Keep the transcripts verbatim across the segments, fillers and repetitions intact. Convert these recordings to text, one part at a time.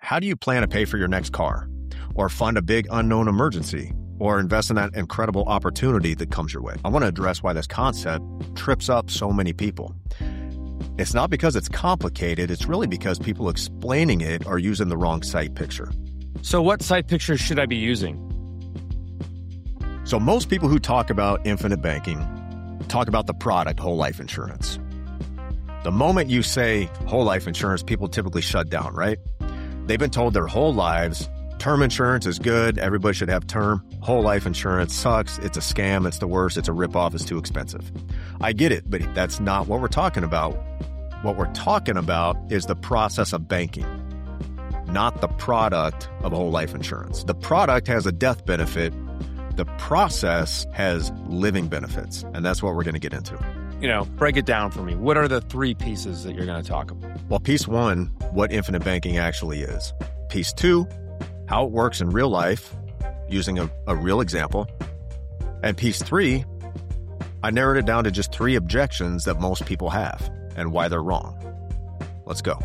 How do you plan to pay for your next car, or fund a big unknown emergency, or invest in that incredible opportunity that comes your way? I want to address why this concept trips up so many people. It's not because it's complicated, it's really because people explaining it are using the wrong sight picture. So what sight picture should I be using? So most people who talk about infinite banking talk about the product whole life insurance. The moment you say whole life insurance, people typically shut down, right? They've been told their whole lives, term insurance is good, everybody should have term. Whole life insurance sucks, it's a scam, it's the worst, it's a ripoff, it's too expensive. I get it, but that's not what we're talking about. What we're talking about is the process of banking, not the product of whole life insurance. The product has a death benefit. The process has living benefits, and that's what we're going to get into. You know, break it down for me. What are the three pieces that you're going to talk about? Well, piece one, what infinite banking actually is. Piece two, how it works in real life, using a, a real example. And piece three, I narrowed it down to just three objections that most people have and why they're wrong. Let's go.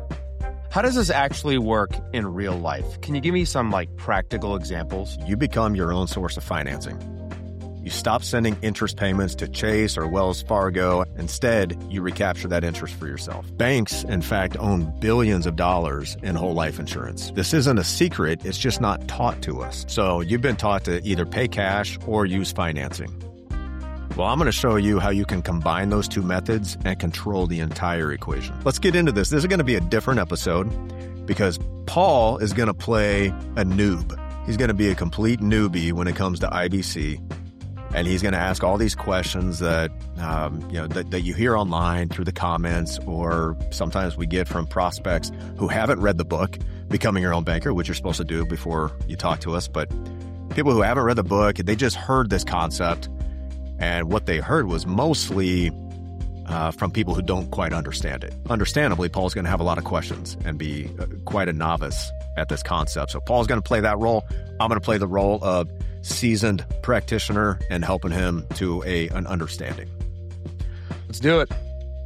How does this actually work in real life? Can you give me some like practical examples? You become your own source of financing. You stop sending interest payments to Chase or Wells Fargo. Instead, you recapture that interest for yourself. Banks, in fact, own billions of dollars in whole life insurance. This isn't a secret, it's just not taught to us. So you've been taught to either pay cash or use financing. Well, I'm going to show you how you can combine those two methods and control the entire equation. Let's get into this. This is going to be a different episode because Paul is going to play a noob. He's going to be a complete newbie when it comes to I B C. And he's going to ask all these questions that, um, you know, that, that you hear online through the comments, or sometimes we get from prospects who haven't read the book, Becoming Your Own Banker, which you're supposed to do before you talk to us. But people who haven't read the book, they just heard this concept. And what they heard was mostly uh, from people who don't quite understand it. Understandably, Paul's going to have a lot of questions and be uh, quite a novice at this concept. So Paul's going to play that role. I'm going to play the role of seasoned practitioner and helping him to a an understanding. Let's do it.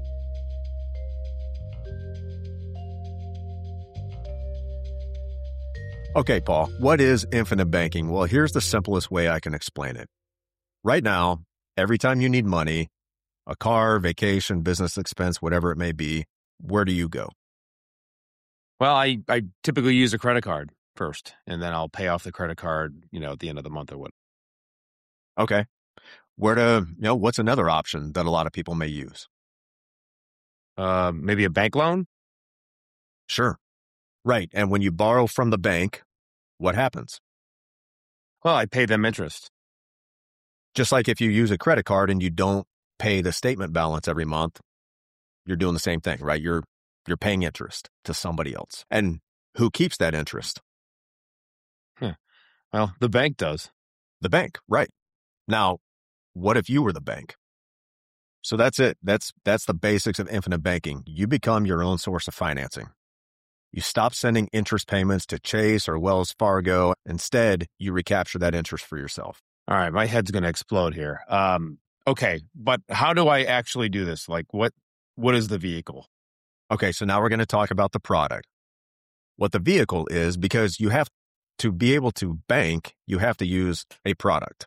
Okay, Paul, what is infinite banking? Well, here's the simplest way I can explain it. Right now, every time you need money, a car, vacation, business expense, whatever it may be, where do you go? Well, I, I typically use a credit card first, and then I'll pay off the credit card, you know, at the end of the month or what. Okay. Where to, you know, what's another option that a lot of people may use? Uh, maybe a bank loan? Sure. Right. And when you borrow from the bank, what happens? Well, I pay them interest. Just like if you use a credit card and you don't pay the statement balance every month, you're doing the same thing, right? You're you're paying interest to somebody else. And who keeps that interest? Huh. Well, the bank does. The bank, right. Now, what if you were the bank? So that's it. That's that's the basics of infinite banking. You become your own source of financing. You stop sending interest payments to Chase or Wells Fargo. Instead, you recapture that interest for yourself. All right, my head's going to explode here. Um, okay, but how do I actually do this? Like, what what is the vehicle? Okay, so now we're going to talk about the product. What the vehicle is, because you have to be able to bank, you have to use a product.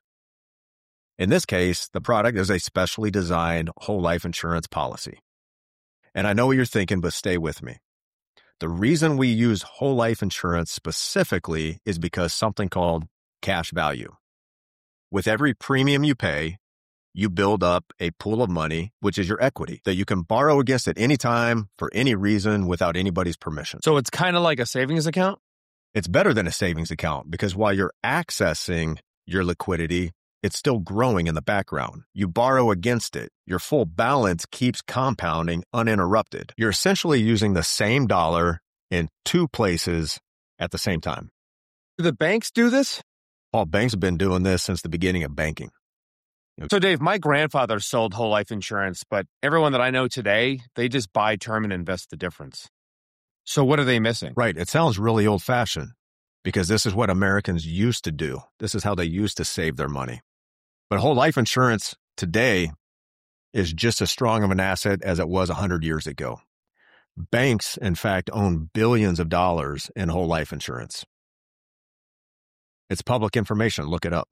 In this case, the product is a specially designed whole life insurance policy. And I know what you're thinking, but stay with me. The reason we use whole life insurance specifically is because something called cash value. With every premium you pay, you build up a pool of money, which is your equity, that you can borrow against at any time for any reason without anybody's permission. So it's kind of like a savings account? It's better than a savings account because while you're accessing your liquidity, it's still growing in the background. You borrow against it. Your full balance keeps compounding uninterrupted. You're essentially using the same dollar in two places at the same time. Do the banks do this? Well, banks have been doing this since the beginning of banking. So, Dave, my grandfather sold whole life insurance, but everyone that I know today, they just buy term and invest the difference. So what are they missing? Right. It sounds really old-fashioned because this is what Americans used to do. This is how they used to save their money. But whole life insurance today is just as strong of an asset as it was one hundred years ago. Banks, in fact, own billions of dollars in whole life insurance. It's public information. Look it up.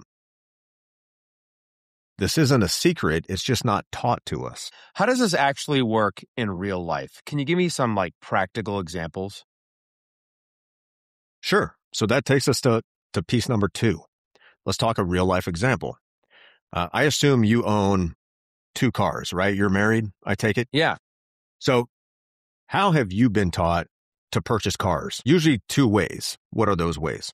This isn't a secret. It's just not taught to us. How does this actually work in real life? Can you give me some like practical examples? Sure. So that takes us to, to piece number two. Let's talk a real life example. Uh, I assume you own two cars, right? You're married, I take it? Yeah. So how have you been taught to purchase cars? Usually two ways. What are those ways?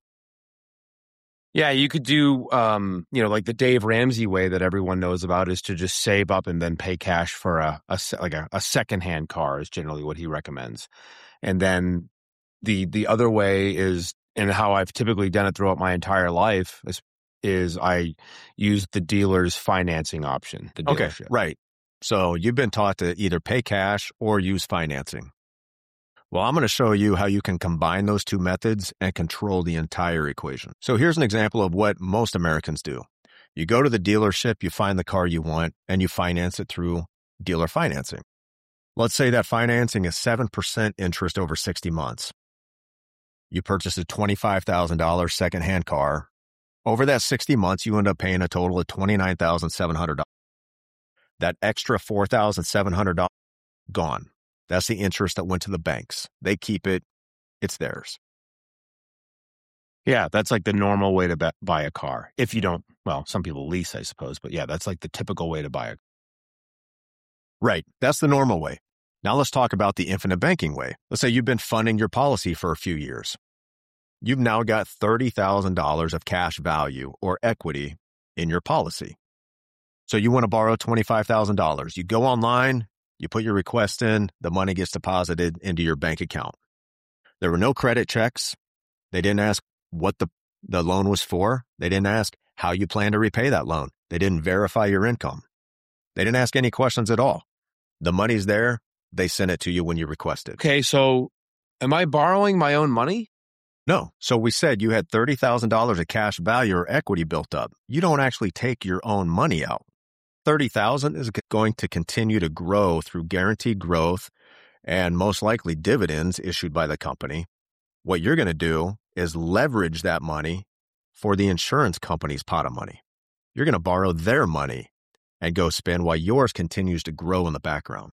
Yeah, you could do, um, you know, like the Dave Ramsey way that everyone knows about is to just save up and then pay cash for a, a se- like a, a secondhand car is generally what he recommends. And then the the other way is, and how I've typically done it throughout my entire life, is, is I use the dealer's financing option. The dealership. Okay, right. So you've been taught to either pay cash or use financing. Well, I'm going to show you how you can combine those two methods and control the entire equation. So here's an example of what most Americans do. You go to the dealership, you find the car you want, and you finance it through dealer financing. Let's say that financing is seven percent interest over sixty months. You purchase a twenty-five thousand dollars secondhand car. Over that sixty months, you end up paying a total of twenty-nine thousand seven hundred dollars. That extra four thousand seven hundred dollars gone. That's the interest that went to the banks. They keep it. It's theirs. Yeah, that's like the normal way to be- buy a car. If you don't, well, some people lease, I suppose. But yeah, that's like the typical way to buy a car. Right. That's the normal way. Now let's talk about the infinite banking way. Let's say you've been funding your policy for a few years. You've now got thirty thousand dollars of cash value or equity in your policy. So you want to borrow twenty-five thousand dollars. You go online, you put your request in, the money gets deposited into your bank account. There were no credit checks. They didn't ask what the, the loan was for. They didn't ask how you plan to repay that loan. They didn't verify your income. They didn't ask any questions at all. The money's there. They sent it to you when you requested. Okay, so am I borrowing my own money? No. So we said you had thirty thousand dollars of cash value or equity built up. You don't actually take your own money out. thirty thousand dollars is going to continue to grow through guaranteed growth and most likely dividends issued by the company. What you're going to do is leverage that money for the insurance company's pot of money. You're going to borrow their money and go spend while yours continues to grow in the background.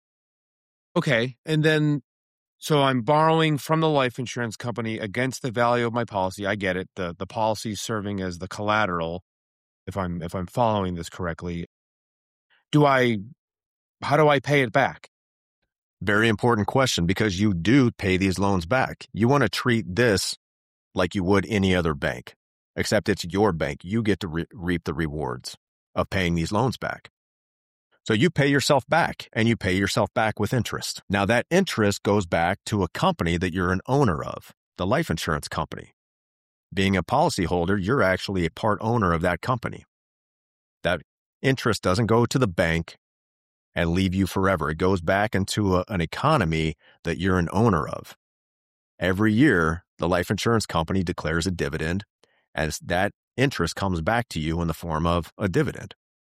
Okay, and then, so I'm borrowing from the life insurance company against the value of my policy. I get it. The the policy serving as the collateral, if I'm if I'm following this correctly. Do I, how do I pay it back? Very important question, because you do pay these loans back. You want to treat this like you would any other bank, except it's your bank. You get to re- reap the rewards of paying these loans back. So you pay yourself back, and you pay yourself back with interest. Now that interest goes back to a company that you're an owner of, the life insurance company. Being a policyholder, you're actually a part owner of that company. That interest doesn't go to the bank and leave you forever. It goes back into a, an economy that you're an owner of. Every year, the life insurance company declares a dividend, as that interest comes back to you in the form of a dividend.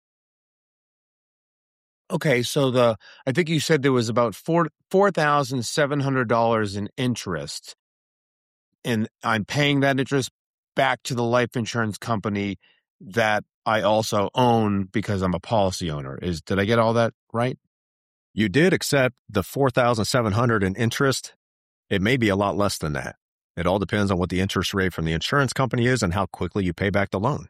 Okay, so the I think you said there was about four four thousand seven hundred dollars in interest, and I'm paying that interest back to the life insurance company that I also own because I'm a policy owner. Is did I get all that right? You did, except the four thousand seven hundred dollars in interest. It may be a lot less than that. It all depends on what the interest rate from the insurance company is and how quickly you pay back the loan.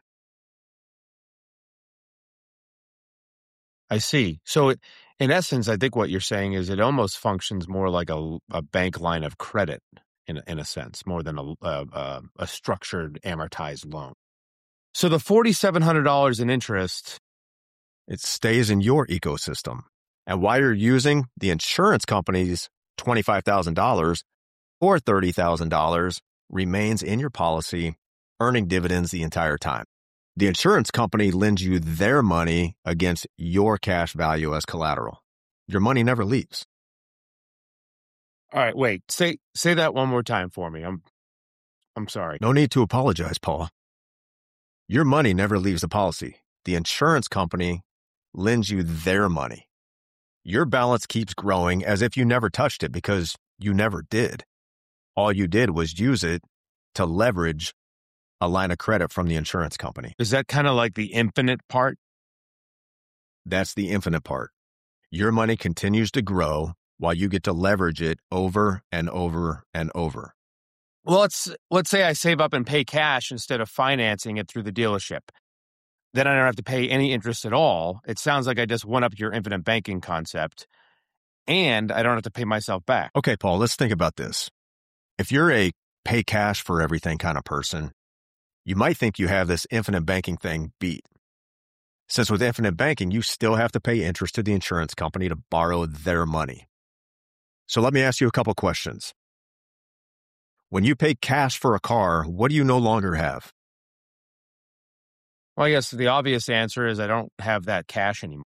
I see. So it, in essence, I think what you're saying is it almost functions more like a, a bank line of credit in, in a sense, more than a, a, a structured amortized loan. So the four thousand seven hundred dollars in interest, it stays in your ecosystem. And while you're using the insurance company's twenty-five thousand dollars or thirty thousand dollars remains in your policy, earning dividends the entire time. The insurance company lends you their money against your cash value as collateral. Your money never leaves. All right, wait. Say say that one more time for me. I'm I'm sorry. No need to apologize, Paul. Your money never leaves the policy. The insurance company lends you their money. Your balance keeps growing as if you never touched it because you never did. All you did was use it to leverage a line of credit from the insurance company. Is that kind of like the infinite part? That's the infinite part. Your money continues to grow while you get to leverage it over and over and over. Well, let's let's say I save up and pay cash instead of financing it through the dealership. Then I don't have to pay any interest at all. It sounds like I just went up your infinite banking concept, and I don't have to pay myself back. Okay, Paul, let's think about this. If you're a pay cash for everything kind of person, you might think you have this infinite banking thing beat. Since with infinite banking, you still have to pay interest to the insurance company to borrow their money. So let me ask you a couple questions. When you pay cash for a car, what do you no longer have? Well, I guess the obvious answer is I don't have that cash anymore.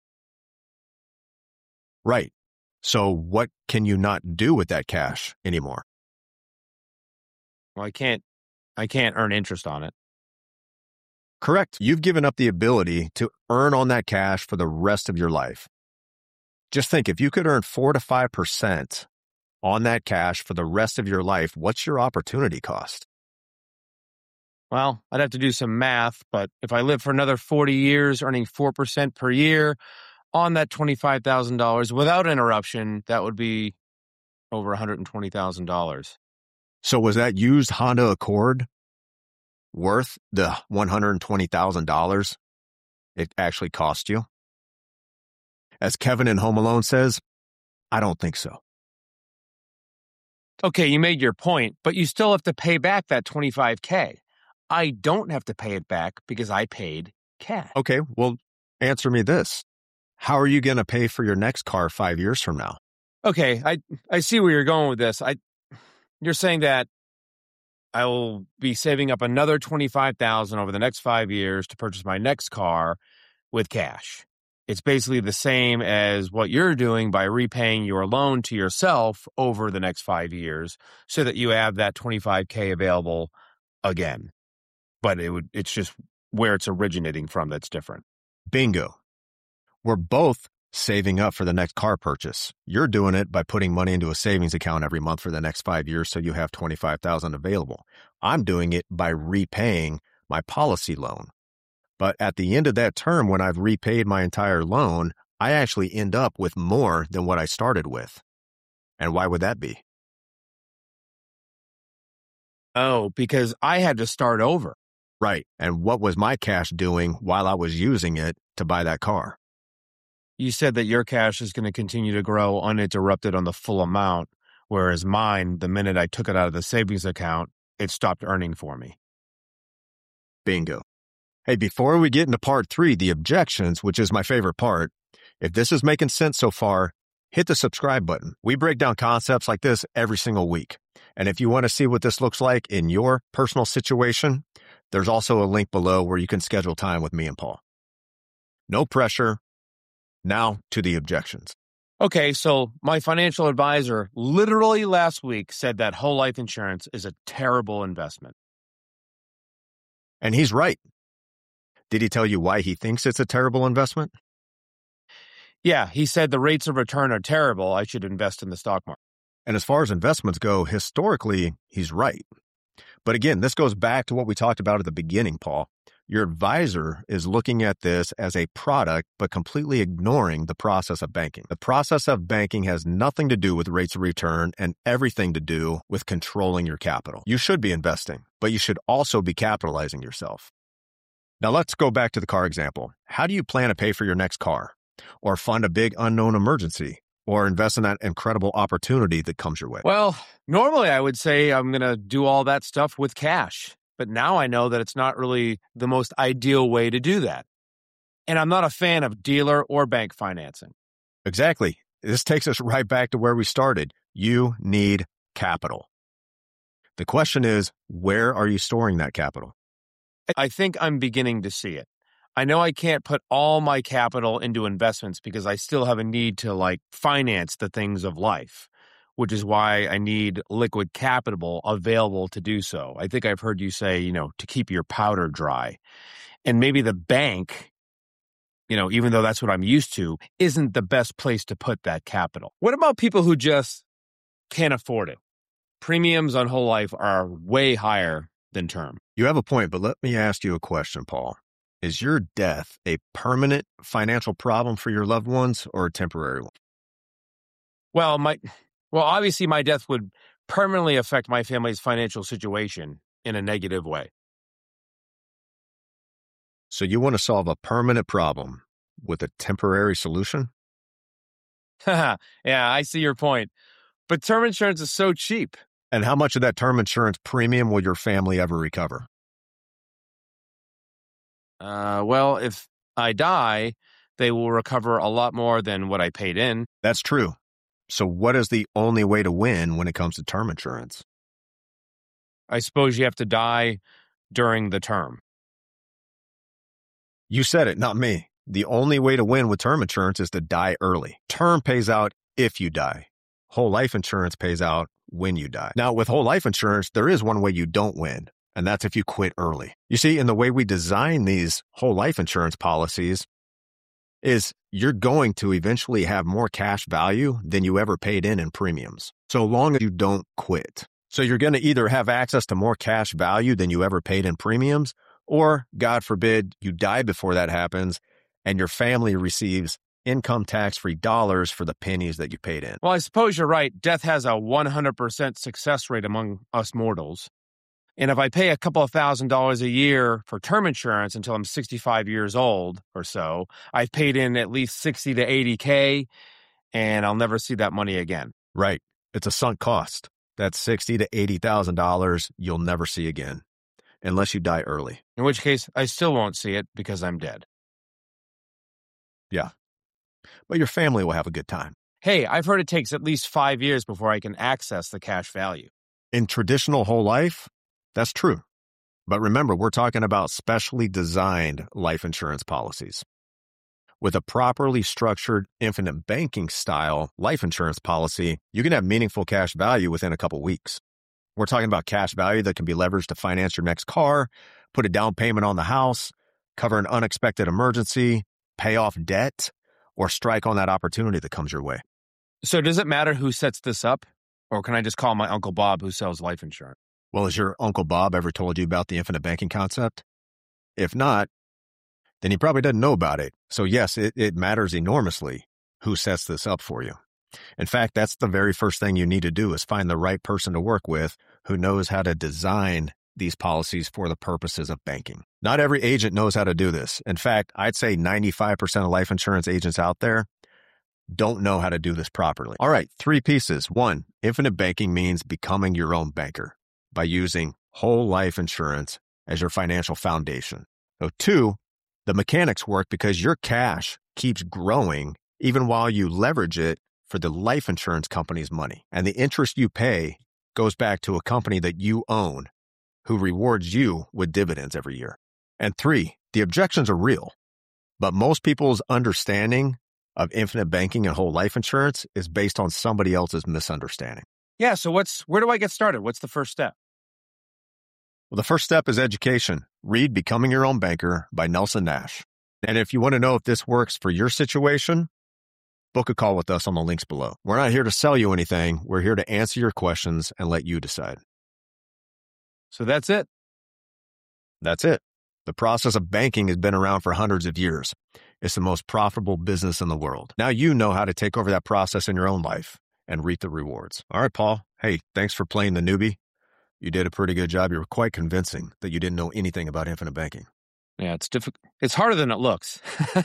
Right. So what can you not do with that cash anymore? Well, I can't, I can't earn interest on it. Correct. You've given up the ability to earn on that cash for the rest of your life. Just think, if you could earn four to five percent on that cash for the rest of your life, what's your opportunity cost? Well, I'd have to do some math, but if I live for another forty years, earning four percent per year on that twenty-five thousand dollars without interruption, that would be over one hundred twenty thousand dollars. So was that used Honda Accord worth the one hundred twenty thousand dollars it actually cost you? As Kevin in Home Alone says, I don't think so. Okay, you made your point, but you still have to pay back that twenty-five K. I don't have to pay it back because I paid cash. Okay, well, answer me this. How are you going to pay for your next car five years from now? Okay, I I see where you're going with this. I you're saying that I will be saving up another twenty-five thousand dollars over the next five years to purchase my next car with cash. It's basically the same as what you're doing by repaying your loan to yourself over the next five years so that you have that twenty-five K available again. But it would it's just where it's originating from that's different. Bingo. We're both saving up for the next car purchase. You're doing it by putting money into a savings account every month for the next five years so you have twenty-five thousand dollars available. I'm doing it by repaying my policy loan. But at the end of that term, when I've repaid my entire loan, I actually end up with more than what I started with. And why would that be? Oh, because I had to start over. Right. And what was my cash doing while I was using it to buy that car? You said that your cash is going to continue to grow uninterrupted on the full amount, whereas mine, the minute I took it out of the savings account, it stopped earning for me. Bingo. Hey, before we get into part three, the objections, which is my favorite part, if this is making sense so far, hit the subscribe button. We break down concepts like this every single week. And if you want to see what this looks like in your personal situation, there's also a link below where you can schedule time with me and Paul. No pressure. Now to the objections. Okay, so my financial advisor literally last week said that whole life insurance is a terrible investment. And he's right. Did he tell you why he thinks it's a terrible investment? Yeah, he said the rates of return are terrible. I should invest in the stock market. And as far as investments go, historically, he's right. But again, this goes back to what we talked about at the beginning, Paul. Your advisor is looking at this as a product, but completely ignoring the process of banking. The process of banking has nothing to do with rates of return and everything to do with controlling your capital. You should be investing, but you should also be capitalizing yourself. Now let's go back to the car example. How do you plan to pay for your next car? Or fund a big unknown emergency? Or invest in that incredible opportunity that comes your way? Well, normally I would say I'm going to do all that stuff with cash. But now I know that it's not really the most ideal way to do that. And I'm not a fan of dealer or bank financing. Exactly. This takes us right back to where we started. You need capital. The question is, where are you storing that capital? I think I'm beginning to see it. I know I can't put all my capital into investments because I still have a need to like finance the things of life, which is why I need liquid capital available to do so. I think I've heard you say, you know, to keep your powder dry. And maybe the bank you know, even though that's what I'm used to, isn't the best place to put that capital. What about people who just can't afford it? Premiums on whole life are way higher than term. You have a point, but let me ask you a question, Paul. Is your death a permanent financial problem for your loved ones or a temporary one? Well, my well, obviously my death would permanently affect my family's financial situation in a negative way. So you want to solve a permanent problem with a temporary solution? Yeah, I see your point. But term insurance is so cheap. And how much of that term insurance premium will your family ever recover? Uh, well, if I die, they will recover a lot more than what I paid in. That's true. So what is the only way to win when it comes to term insurance? I suppose you have to die during the term. You said it, not me. The only way to win with term insurance is to die early. Term pays out if you die. Whole life insurance pays out when you die. Now, with whole life insurance, there is one way you don't win, and that's if you quit early. You see, in the way we design these whole life insurance policies is you're going to eventually have more cash value than you ever paid in in premiums, so long as you don't quit. So you're going to either have access to more cash value than you ever paid in premiums, or, God forbid, you die before that happens and your family receives income tax-free dollars for the pennies that you paid in. Well, I suppose you're right. Death has a one hundred percent success rate among us mortals. And if I pay a couple of thousand dollars a year for term insurance until I'm sixty-five years old or so, I've paid in at least sixty to eighty K, and I'll never see that money again. Right. It's a sunk cost. That's sixty to eighty thousand dollars you'll never see again, unless you die early. In which case, I still won't see it because I'm dead. Yeah. But your family will have a good time. Hey, I've heard it takes at least five years before I can access the cash value. In traditional whole life, that's true. But remember, we're talking about specially designed life insurance policies. With a properly structured infinite banking style life insurance policy, you can have meaningful cash value within a couple weeks. We're talking about cash value that can be leveraged to finance your next car, put a down payment on the house, cover an unexpected emergency, pay off debt, or strike on that opportunity that comes your way. So does it matter who sets this up? Or can I just call my Uncle Bob who sells life insurance? Well, has your Uncle Bob ever told you about the infinite banking concept? If not, then he probably doesn't know about it. So yes, it, it matters enormously who sets this up for you. In fact, that's the very first thing you need to do is find the right person to work with who knows how to design these policies for the purposes of banking. Not every agent knows how to do this. In fact, I'd say ninety-five percent of life insurance agents out there don't know how to do this properly. All right, three pieces. One, infinite banking means becoming your own banker by using whole life insurance as your financial foundation. So two, the mechanics work because your cash keeps growing even while you leverage it for the life insurance company's money. And the interest you pay goes back to a company that you own who rewards you with dividends every year. And three, the objections are real, but most people's understanding of infinite banking and whole life insurance is based on somebody else's misunderstanding. Yeah, so what's where do I get started? What's the first step? Well, the first step is education. Read Becoming Your Own Banker by Nelson Nash. And if you want to know if this works for your situation, book a call with us on the links below. We're not here to sell you anything. We're here to answer your questions and let you decide. So that's it. That's it. The process of banking has been around for hundreds of years. It's the most profitable business in the world. Now you know how to take over that process in your own life and reap the rewards. All right, Paul. Hey, thanks for playing the newbie. You did a pretty good job. You were quite convincing that you didn't know anything about infinite banking. Yeah, it's difficult. It's harder than it looks.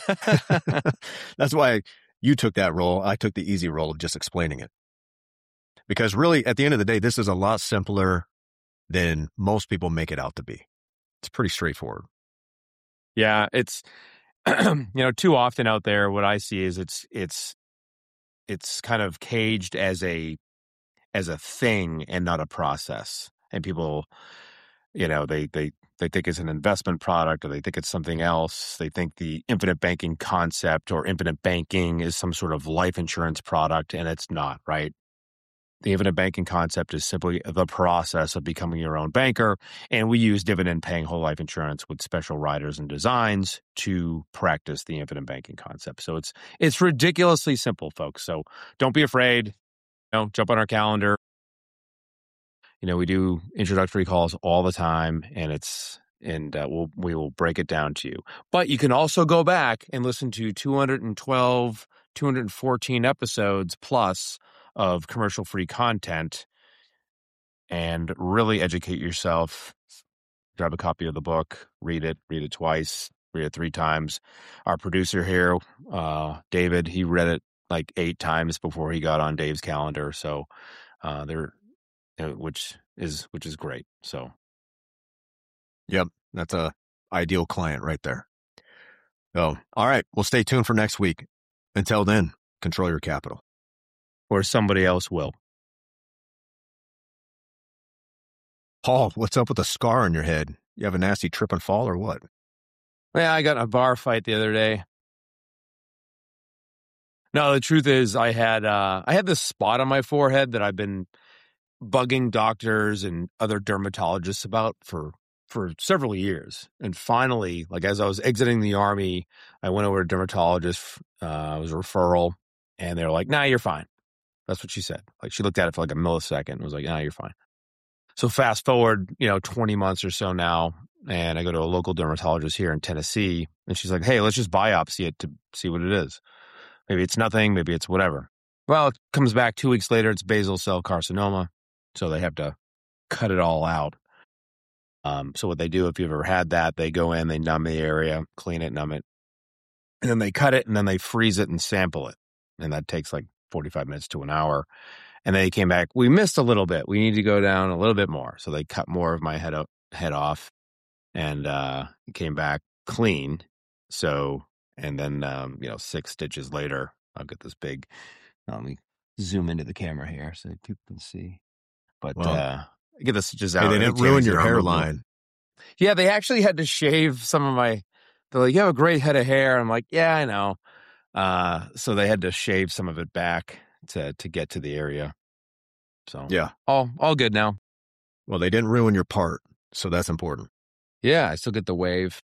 That's why you took that role. I took the easy role of just explaining it. Because really, at the end of the day, this is a lot simpler than most people make it out to be. It's pretty straightforward. Yeah, it's, you know, too often out there, what I see is it's, it's, it's kind of caged as a, as a thing and not a process. And people, you know, they, they, they think it's an investment product or they think it's something else. They think the infinite banking concept or infinite banking is some sort of life insurance product, and it's not, right? The infinite banking concept is simply the process of becoming your own banker. And we use dividend paying whole life insurance with special riders and designs to practice the infinite banking concept. So it's it's ridiculously simple, folks. So don't be afraid. You know, jump on our calendar. You know, we do introductory calls all the time, and it's and uh, we'll we will break it down to you. But you can also go back and listen to two hundred twelve, two hundred fourteen episodes plus of commercial-free content and really educate yourself. Grab a copy of the book, read it, read it twice, read it three times. Our producer here, uh, David, he read it like eight times before he got on Dave's calendar. So uh, there, which is which is great. So, yep, that's a ideal client right there. So, all right, well, stay tuned for next week. Until then, control your capital. Or somebody else will. Paul, what's up with the scar on your head? You have a nasty trip and fall or what? Yeah, I got in a bar fight the other day. No, the truth is I had uh, I had this spot on my forehead that I've been bugging doctors and other dermatologists about for for several years. And finally, like as I was exiting the Army, I went over to a dermatologist. Uh, it was a referral. And they were like, nah, you're fine. That's what she said. Like she looked at it for like a millisecond and was like, nah, you're fine. So fast forward, you know, twenty months or so now, and I go to a local dermatologist here in Tennessee, and she's like, hey, let's just biopsy it to see what it is. Maybe it's nothing, maybe it's whatever. Well, it comes back two weeks later, it's basal cell carcinoma, so they have to cut it all out. Um, so what they do, if you've ever had that, they go in, they numb the area, clean it, numb it, and then they cut it, and then they freeze it and sample it. And that takes like forty-five minutes to an hour. And then they came back, we missed a little bit. We need to go down a little bit more. So they cut more of my head up, head off, and uh, it came back clean. So, and then, um, you know, six stitches later, I've got this big, let me zoom into the camera here so people can see. But well, uh, get the stitches out. Hey, they didn't ruin your hairline. Yeah, they actually had to shave some of my, they're like, you have a great head of hair. I'm like, yeah, I know. Uh, so they had to shave some of it back to to get to the area. So yeah, all all good now. Well, they didn't ruin your part, so that's important. Yeah, I still get the wave.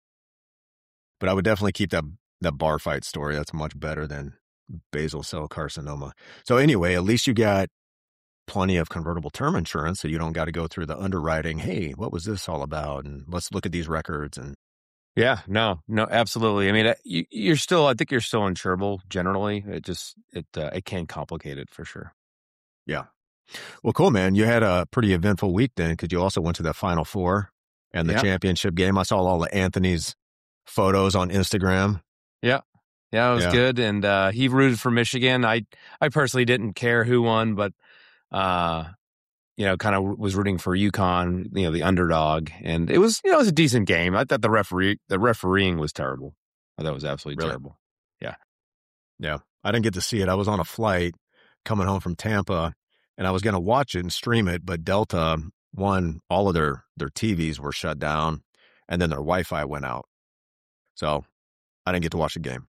But I would definitely keep that that bar fight story. That's much better than basal cell carcinoma. So anyway, at least you got plenty of convertible term insurance, so you don't got to go through the underwriting. Hey, what was this all about? And let's look at these records. And yeah, no, no, absolutely. I mean, you, you're still, I think you're still insurable generally. It just, it, uh, it can complicate it for sure. Yeah. Well, cool, man. You had a pretty eventful week then, because you also went to the Final Four and the yeah. championship game. I saw all of Anthony's photos on Instagram. Yeah. Yeah, it was yeah. good. And uh, he rooted for Michigan. I, I personally didn't care who won, but, uh, you know, kind of was rooting for UConn, you know, the underdog. And it was, you know, it was a decent game. I thought the referee, the refereeing was terrible. I thought it was absolutely really? terrible. Yeah. Yeah. I didn't get to see it. I was on a flight coming home from Tampa, and I was going to watch it and stream it, but Delta, one, all of their, their T Vs were shut down, and then their Wi-Fi went out. So I didn't get to watch the game.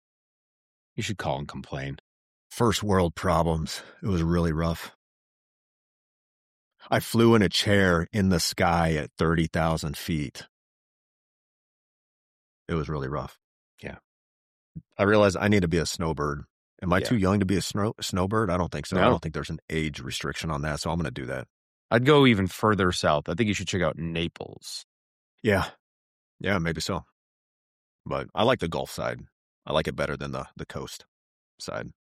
You should call and complain. First world problems. It was really rough. I flew in a chair in the sky at thirty thousand feet. It was really rough. Yeah. I realized I need to be a snowbird. Am I yeah. too young to be a snow snowbird? I don't think so. No. I don't think there's an age restriction on that, so I'm going to do that. I'd go even further south. I think you should check out Naples. Yeah. Yeah, maybe so. But I like the Gulf side. I like it better than the, the coast side.